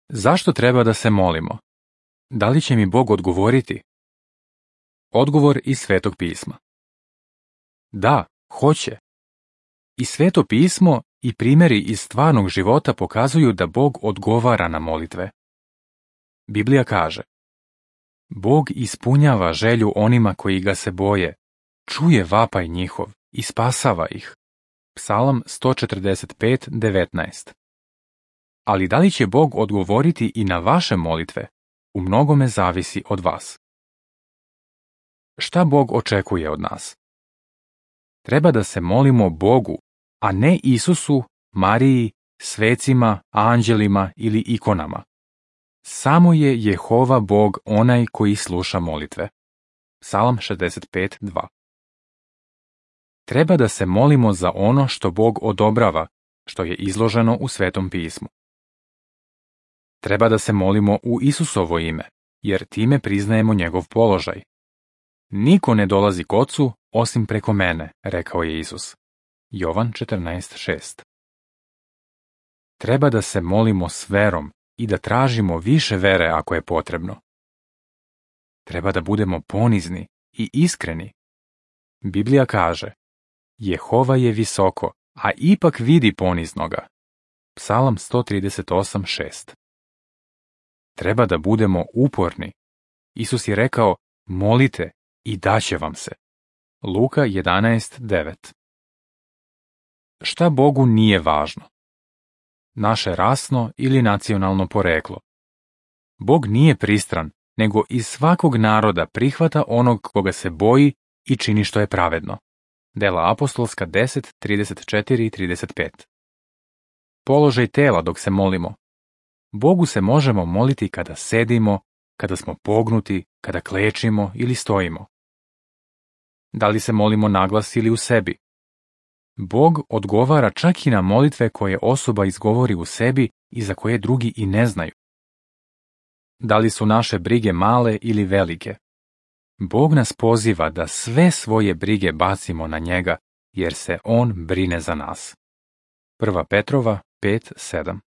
Zašto treba da se molimo? Da li će mi Bog odgovoriti? Odgovor iz Svetog pisma. Da, hoće. I Sveto pismo i primjeri iz stvarnog života pokazuju da Bog odgovara na molitve. Biblija kaže: Bog ispunjava želju onima koji ga se boje, čuje vapaj njihov i spasava ih. Psalam 145:19. Ali da li će Bog odgovoriti i na vaše molitve? U mnogome zavisi od vas. Šta Bog očekuje od nas? Treba da se molimo Bogu, a ne Isusu, Mariji, svecima, anđelima ili ikonama. Samo je Jehova Bog onaj koji sluša molitve. Psalam 65:2. Treba da se molimo za ono što Bog odobrava, što je izloženo u Svetom pismu. Treba da se molimo u Isusovo ime, jer time priznajemo njegov položaj. Niko ne dolazi k Ocu osim preko mene, rekao je Isus. Jovan 14:6. Treba da se molimo s verom i da tražimo više vere ako je potrebno. Treba da budemo ponizni i iskreni. Biblija kaže: Jehova je visoko, a ipak vidi poniznoga. Psalam 138:6. Treba da budemo uporni. Isus je rekao: molite i daće vam se. Luka 11:9. Šta Bogu nije važno? Naše rasno ili nacionalno poreklo. Bog nije pristran, nego iz svakog naroda prihvata onog koga se boji i čini što je pravedno. Dela apostolska 10:34-35. Položaj tela dok se molimo. Bogu se možemo moliti kada sedimo, kada smo pognuti, kada klečimo ili stojimo. Da li se molimo naglas ili u sebi? Bog odgovara čak i na molitve koje osoba izgovori u sebi i za koje drugi i ne znaju. Da li su naše brige male ili velike? Bog nas poziva da sve svoje brige bacimo na njega, jer se on brine za nas. 1. Petrova 5:7.